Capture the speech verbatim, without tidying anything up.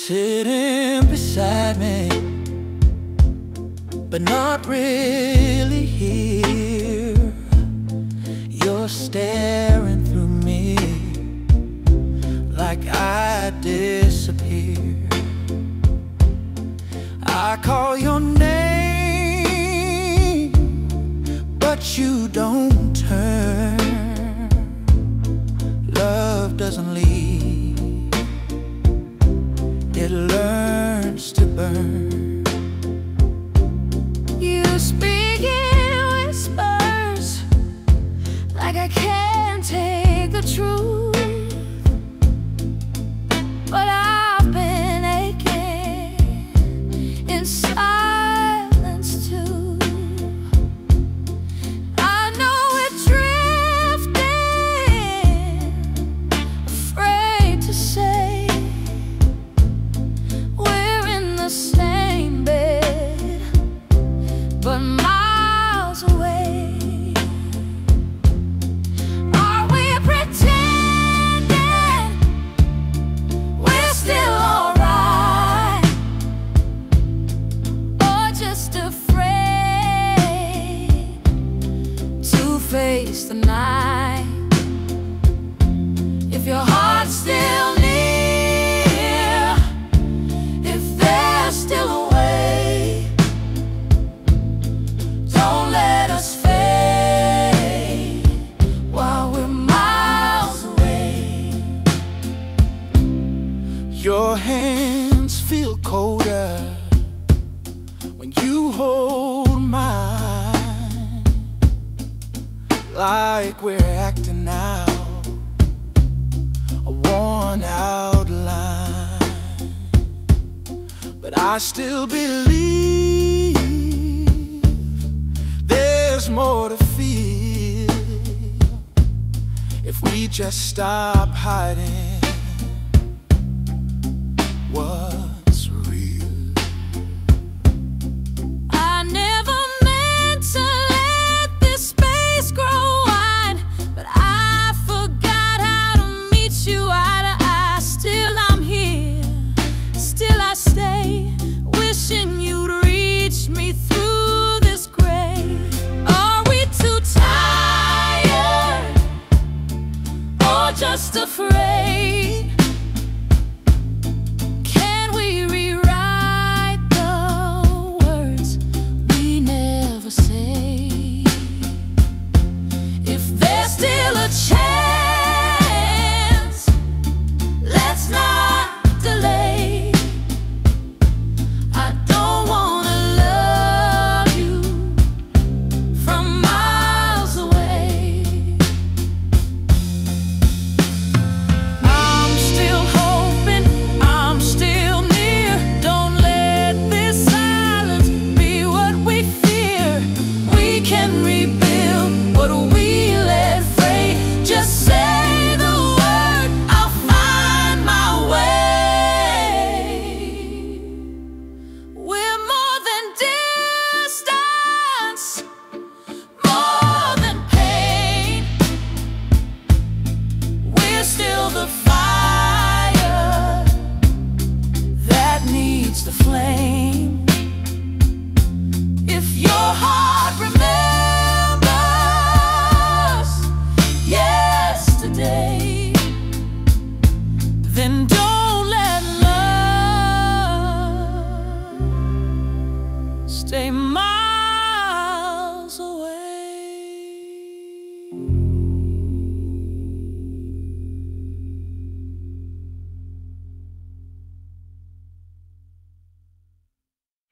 sitting beside me, but not really here. You're staring through me like I disappear. I call your name, but you don't turn. Love doesn't leave, it learns to burn. You speak in whispers, like I can't take the truth. But I've been aching in silence too. I know we're drifting, afraid to say we're in the same bed, but miles away. Are we pretending we're still alright, or just afraid to face the night? If your heart's still near, if there's still a way, don't let us fade while we're miles away. Your hands feel colder when you hold mine, like we're acting out a worn out line. But I still believe there's more to feel if we just stop hiding what's real. I never meant to let this space grow wide, but I forgot how to meet you eye to eye. Still I'm here, still I stay, wishing you'd reach me through this gray. Are we too tired, or just afraid